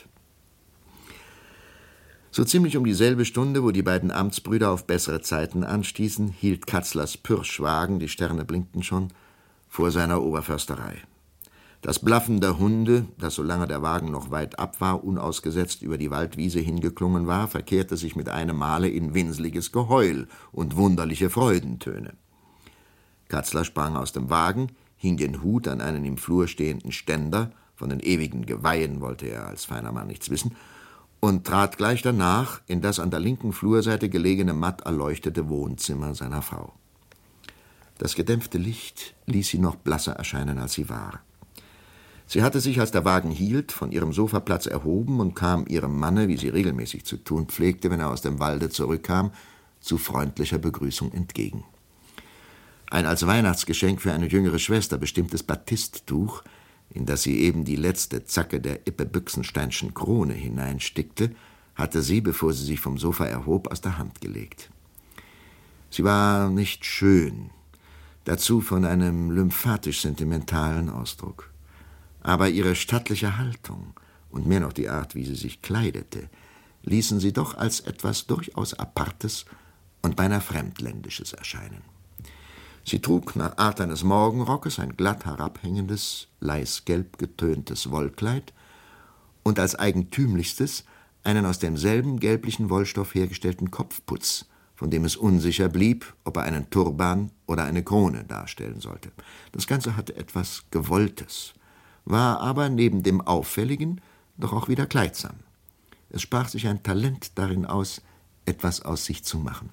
So ziemlich um dieselbe Stunde, wo die beiden Amtsbrüder auf bessere Zeiten anstießen, hielt Katzlers Pürschwagen, die Sterne blinkten schon, vor seiner Oberförsterei. Das Blaffen der Hunde, das solange der Wagen noch weit ab war, unausgesetzt über die Waldwiese hingeklungen war, verkehrte sich mit einem Male in winseliges Geheul und wunderliche Freudentöne. Katzler sprang aus dem Wagen, hing den Hut an einen im Flur stehenden Ständer, von den ewigen Geweihen wollte er als feiner Mann nichts wissen, und trat gleich danach in das an der linken Flurseite gelegene matt erleuchtete Wohnzimmer seiner Frau. Das gedämpfte Licht ließ sie noch blasser erscheinen, als sie war. Sie hatte sich, als der Wagen hielt, von ihrem Sofaplatz erhoben und kam ihrem Manne, wie sie regelmäßig zu tun pflegte, wenn er aus dem Walde zurückkam, zu freundlicher Begrüßung entgegen. Ein als Weihnachtsgeschenk für eine jüngere Schwester bestimmtes Batisttuch, in das sie eben die letzte Zacke der Ippe-Büchsensteinschen Krone hineinstickte, hatte sie, bevor sie sich vom Sofa erhob, aus der Hand gelegt. Sie war nicht schön, dazu von einem lymphatisch-sentimentalen Ausdruck. Aber ihre stattliche Haltung und mehr noch die Art, wie sie sich kleidete, ließen sie doch als etwas durchaus Apartes und beinahe Fremdländisches erscheinen. Sie trug nach Art eines Morgenrockes ein glatt herabhängendes, leisgelb getöntes Wollkleid und als eigentümlichstes einen aus demselben gelblichen Wollstoff hergestellten Kopfputz, von dem es unsicher blieb, ob er einen Turban oder eine Krone darstellen sollte. Das Ganze hatte etwas Gewolltes, war aber neben dem Auffälligen doch auch wieder kleidsam. Es sprach sich ein Talent darin aus, etwas aus sich zu machen.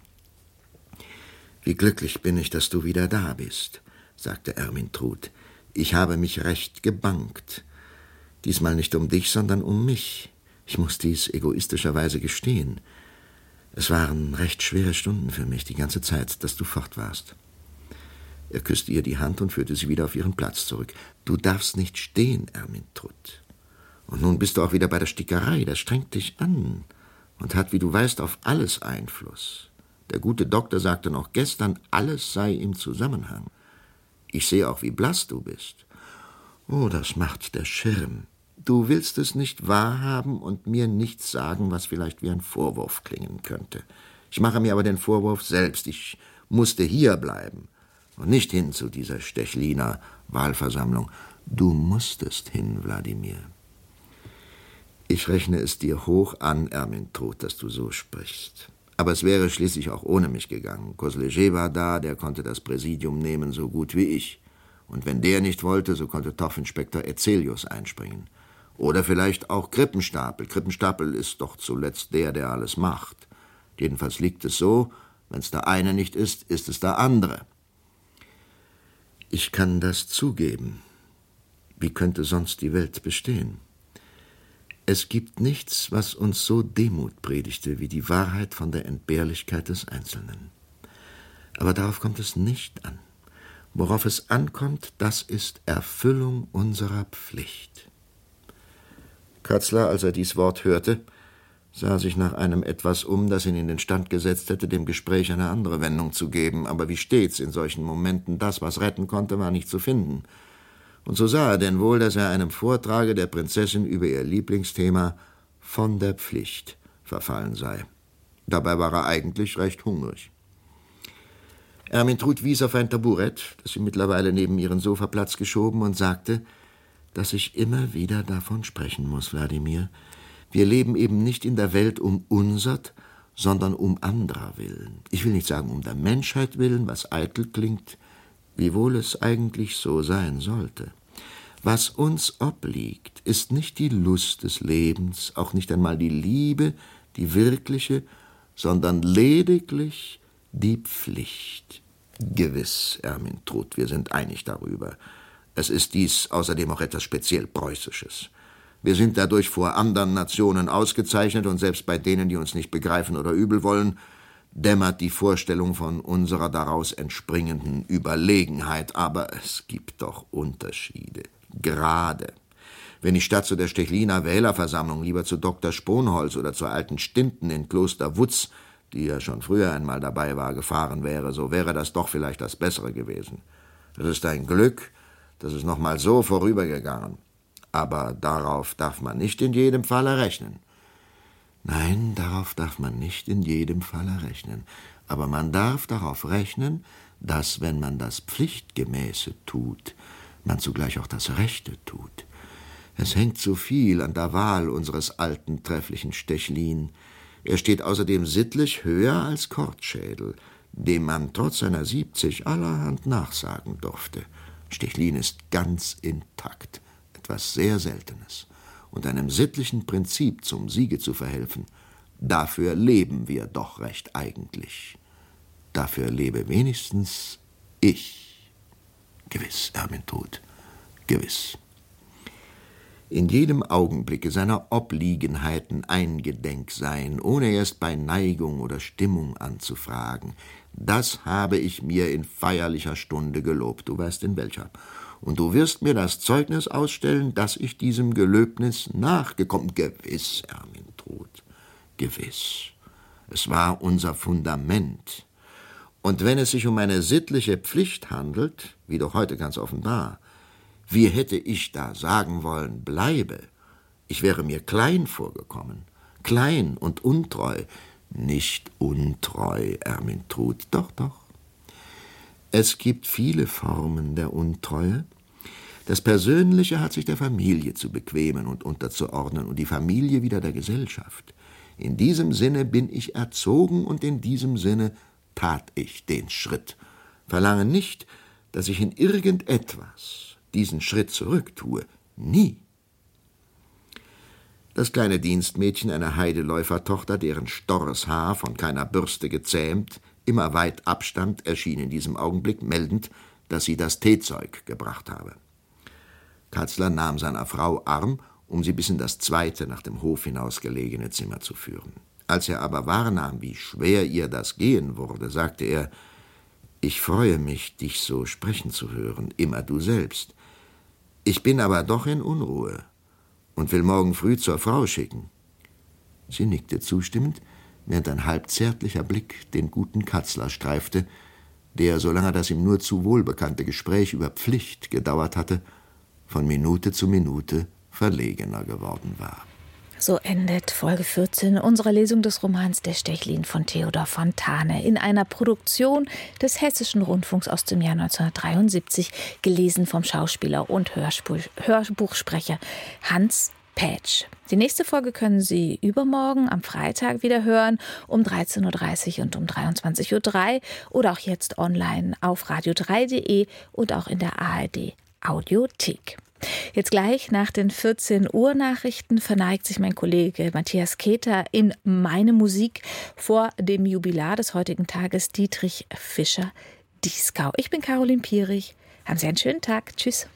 »Wie glücklich bin ich, dass du wieder da bist«, sagte Ermyntrud. »Ich habe mich recht gebangt. Diesmal nicht um dich, sondern um mich. Ich muss dies egoistischerweise gestehen. Es waren recht schwere Stunden für mich, die ganze Zeit, dass du fort warst.« Er küsste ihr die Hand und führte sie wieder auf ihren Platz zurück. »Du darfst nicht stehen, Ermyntrud. Und nun bist du auch wieder bei der Stickerei. Das strengt dich an und hat, wie du weißt, auf alles Einfluss. Der gute Doktor sagte noch gestern, alles sei im Zusammenhang. Ich sehe auch, wie blass du bist. Oh, das macht der Schirm. Du willst es nicht wahrhaben und mir nichts sagen, was vielleicht wie ein Vorwurf klingen könnte. Ich mache mir aber den Vorwurf selbst. Ich musste hier bleiben und nicht hin zu dieser Stechliner Wahlversammlung. Du musstest hin, Wladimir. Ich rechne es dir hoch an, Ermyntrud, dass du so sprichst. Aber es wäre schließlich auch ohne mich gegangen. Cosléger war da, der konnte das Präsidium nehmen, so gut wie ich. Und wenn der nicht wollte, so konnte Torfinspektor Ezelius einspringen. Oder vielleicht auch Krippenstapel. Krippenstapel ist doch zuletzt der alles macht. Jedenfalls liegt es so, wenn's der eine nicht ist, ist es der andere. Ich kann das zugeben. Wie könnte sonst die Welt bestehen? Es gibt nichts, was uns so Demut predigte, wie die Wahrheit von der Entbehrlichkeit des Einzelnen. Aber darauf kommt es nicht an. Worauf es ankommt, das ist Erfüllung unserer Pflicht. Katzler, als er dies Wort hörte, sah sich nach einem etwas um, das ihn in den Stand gesetzt hätte, dem Gespräch eine andere Wendung zu geben. Aber wie stets in solchen Momenten, das, was retten konnte, war nicht zu finden. Und so sah er denn wohl, dass er einem Vortrage der Prinzessin über ihr Lieblingsthema von der Pflicht verfallen sei. Dabei war er eigentlich recht hungrig. Ermyntrud wies auf ein Taburett, das sie mittlerweile neben ihren Sofaplatz geschoben, und sagte, dass ich immer wieder davon sprechen muss, Wladimir. Wir leben eben nicht in der Welt um unsert, sondern um anderer willen. Ich will nicht sagen um der Menschheit willen, was eitel klingt, wiewohl es eigentlich so sein sollte. Was uns obliegt, ist nicht die Lust des Lebens, auch nicht einmal die Liebe, die wirkliche, sondern lediglich die Pflicht. Gewiss, Ermyntrud, wir sind einig darüber. Es ist dies außerdem auch etwas speziell Preußisches. Wir sind dadurch vor anderen Nationen ausgezeichnet und selbst bei denen, die uns nicht begreifen oder übel wollen, dämmert die Vorstellung von unserer daraus entspringenden Überlegenheit. Aber es gibt doch Unterschiede. Gerade. Wenn ich statt zu der Stechliner Wählerversammlung lieber zu Dr. Sponholz oder zur alten Stinten in Kloster Wutz, die ja schon früher einmal dabei war, gefahren wäre, so wäre das doch vielleicht das Bessere gewesen. Es ist ein Glück, dass es noch mal so vorübergegangen. Aber darauf darf man nicht in jedem Falle rechnen. Nein, darauf darf man nicht in jedem Falle rechnen. Aber man darf darauf rechnen, dass, wenn man das Pflichtgemäße tut, man zugleich auch das Rechte tut. Es hängt zu viel an der Wahl unseres alten, trefflichen Stechlin. Er steht außerdem sittlich höher als Kortschädel, dem man trotz seiner 70 allerhand nachsagen durfte. Stechlin ist ganz intakt. Etwas sehr Seltenes, und einem sittlichen Prinzip zum Siege zu verhelfen, dafür leben wir doch recht eigentlich. Dafür lebe wenigstens ich. Gewiss, Ermyntrud, gewiss. In jedem Augenblicke seiner Obliegenheiten eingedenk sein, ohne erst bei Neigung oder Stimmung anzufragen, das habe ich mir in feierlicher Stunde gelobt, du weißt in welcher. Und du wirst mir das Zeugnis ausstellen, dass ich diesem Gelöbnis nachgekommen. Gewiss, Ermyntrud, gewiss. Es war unser Fundament. Und wenn es sich um eine sittliche Pflicht handelt, wie doch heute ganz offenbar, wie hätte ich da sagen wollen, bleibe? Ich wäre mir klein vorgekommen, klein und untreu. Nicht untreu, Ermyntrud, doch, doch. Es gibt viele Formen der Untreue. Das Persönliche hat sich der Familie zu bequemen und unterzuordnen und die Familie wieder der Gesellschaft. In diesem Sinne bin ich erzogen und in diesem Sinne tat ich den Schritt. Verlange nicht, dass ich in irgendetwas diesen Schritt zurücktue. Nie. Das kleine Dienstmädchen einer Heideläufertochter, deren storres Haar, von keiner Bürste gezähmt, immer weit abstand, erschien in diesem Augenblick meldend, dass sie das Teezeug gebracht habe. Katzler nahm seiner Frau Arm, um sie bis in das zweite, nach dem Hof hinaus gelegene Zimmer zu führen. Als er aber wahrnahm, wie schwer ihr das gehen wurde, sagte er: »Ich freue mich, dich so sprechen zu hören, immer du selbst. Ich bin aber doch in Unruhe und will morgen früh zur Frau schicken.« Sie nickte zustimmend, während ein halb zärtlicher Blick den guten Katzler streifte, der, solange das ihm nur zu wohlbekannte Gespräch über Pflicht gedauert hatte, von Minute zu Minute verlegener geworden war. So endet Folge 14 unserer Lesung des Romans Der Stechlin von Theodor Fontane in einer Produktion des Hessischen Rundfunks aus dem Jahr 1973, gelesen vom Schauspieler und Hörbuchsprecher Hans Pätsch. Die nächste Folge können Sie übermorgen am Freitag wieder hören, um 13.30 Uhr und um 23.03 Uhr oder auch jetzt online auf radio3.de und auch in der ARD Audiothek. Jetzt gleich nach den 14 Uhr Nachrichten verneigt sich mein Kollege Matthias Keter in Meine Musik vor dem Jubilar des heutigen Tages, Dietrich Fischer-Dieskau. Ich bin Caroline Pierich. Haben Sie einen schönen Tag. Tschüss.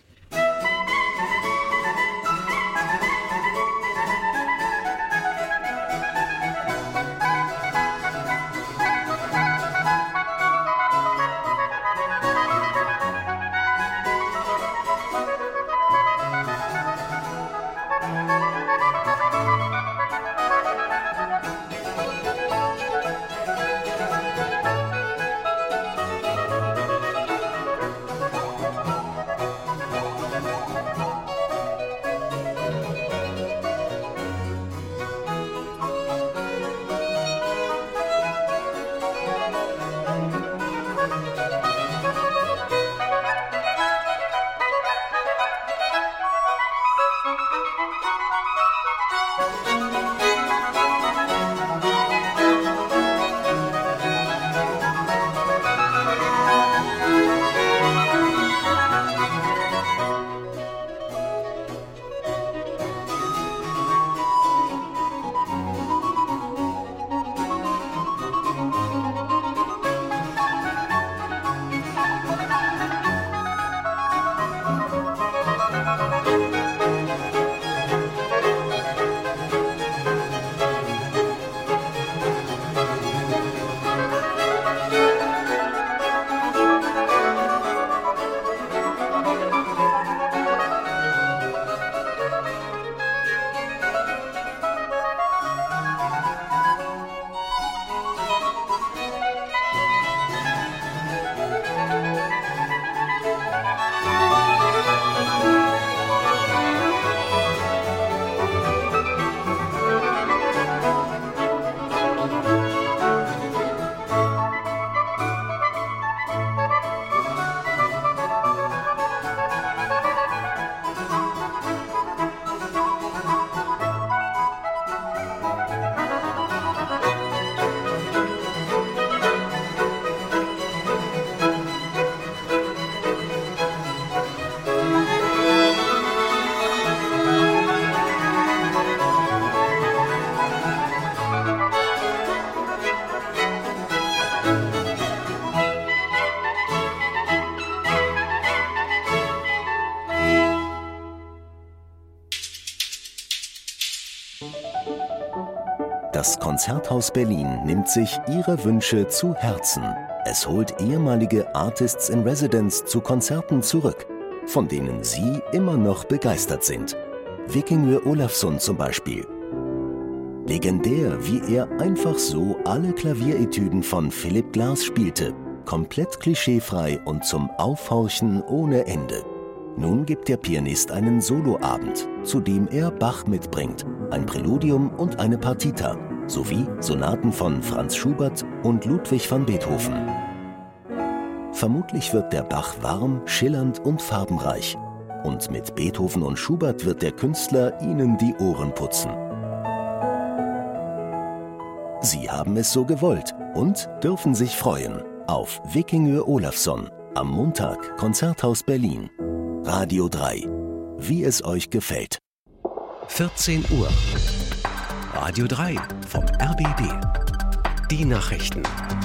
Das Konzerthaus Berlin nimmt sich ihre Wünsche zu Herzen. Es holt ehemalige Artists in Residence zu Konzerten zurück, von denen sie immer noch begeistert sind. Vikingur Olafsson zum Beispiel. Legendär, wie er einfach so alle Klavieretüden von Philipp Glass spielte. Komplett klischeefrei und zum Aufhorchen ohne Ende. Nun gibt der Pianist einen Soloabend, zu dem er Bach mitbringt, ein Präludium und eine Partita, sowie Sonaten von Franz Schubert und Ludwig van Beethoven. Vermutlich wird der Bach warm, schillernd und farbenreich. Und mit Beethoven und Schubert wird der Künstler ihnen die Ohren putzen. Sie haben es so gewollt und dürfen sich freuen auf Vikingur Olafsson am Montag, Konzerthaus Berlin. Radio 3. Wie es euch gefällt. 14 Uhr. Radio 3 vom RBB. Die Nachrichten.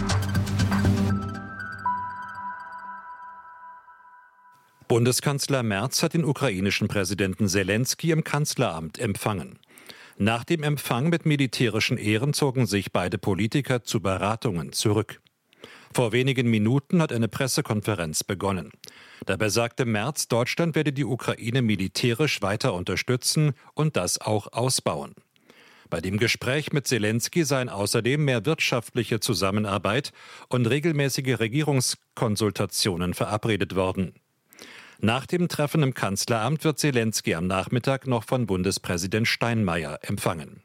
Bundeskanzler Merz hat den ukrainischen Präsidenten Selenskyj im Kanzleramt empfangen. Nach dem Empfang mit militärischen Ehren zogen sich beide Politiker zu Beratungen zurück. Vor wenigen Minuten hat eine Pressekonferenz begonnen. Dabei sagte Merz, Deutschland werde die Ukraine militärisch weiter unterstützen und das auch ausbauen. Bei dem Gespräch mit Selenskyj seien außerdem mehr wirtschaftliche Zusammenarbeit und regelmäßige Regierungskonsultationen verabredet worden. Nach dem Treffen im Kanzleramt wird Selenskyj am Nachmittag noch von Bundespräsident Steinmeier empfangen.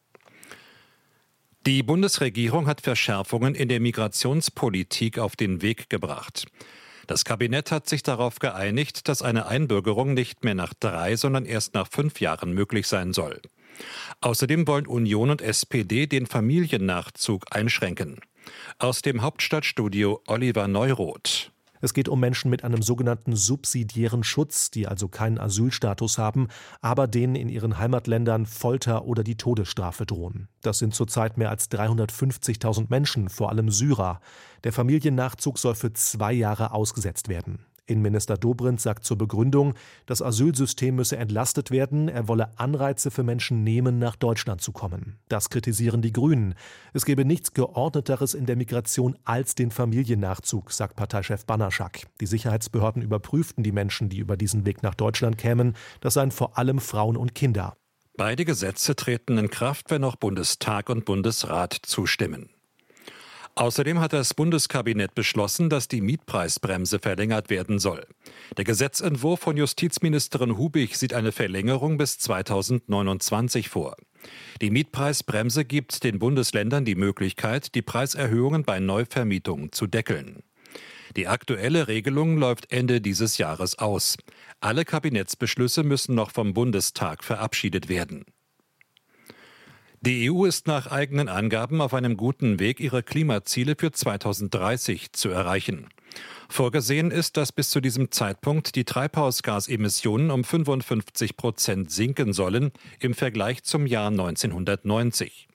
Die Bundesregierung hat Verschärfungen in der Migrationspolitik auf den Weg gebracht. Das Kabinett hat sich darauf geeinigt, dass eine Einbürgerung nicht mehr nach 3, sondern erst nach 5 Jahren möglich sein soll. Außerdem wollen Union und SPD den Familiennachzug einschränken. Aus dem Hauptstadtstudio Oliver Neuroth. Es geht um Menschen mit einem sogenannten subsidiären Schutz, die also keinen Asylstatus haben, aber denen in ihren Heimatländern Folter oder die Todesstrafe drohen. Das sind zurzeit mehr als 350.000 Menschen, vor allem Syrer. Der Familiennachzug soll für 2 Jahre ausgesetzt werden. Innenminister Dobrindt sagt zur Begründung, das Asylsystem müsse entlastet werden, er wolle Anreize für Menschen nehmen, nach Deutschland zu kommen. Das kritisieren die Grünen. Es gebe nichts Geordneteres in der Migration als den Familiennachzug, sagt Parteichef Banaschak. Die Sicherheitsbehörden überprüften die Menschen, die über diesen Weg nach Deutschland kämen. Das seien vor allem Frauen und Kinder. Beide Gesetze treten in Kraft, wenn auch Bundestag und Bundesrat zustimmen. Außerdem hat das Bundeskabinett beschlossen, dass die Mietpreisbremse verlängert werden soll. Der Gesetzentwurf von Justizministerin Hubig sieht eine Verlängerung bis 2029 vor. Die Mietpreisbremse gibt den Bundesländern die Möglichkeit, die Preiserhöhungen bei Neuvermietungen zu deckeln. Die aktuelle Regelung läuft Ende dieses Jahres aus. Alle Kabinettsbeschlüsse müssen noch vom Bundestag verabschiedet werden. Die EU ist nach eigenen Angaben auf einem guten Weg, ihre Klimaziele für 2030 zu erreichen. Vorgesehen ist, dass bis zu diesem Zeitpunkt die Treibhausgasemissionen um 55% sinken sollen im Vergleich zum Jahr 1990.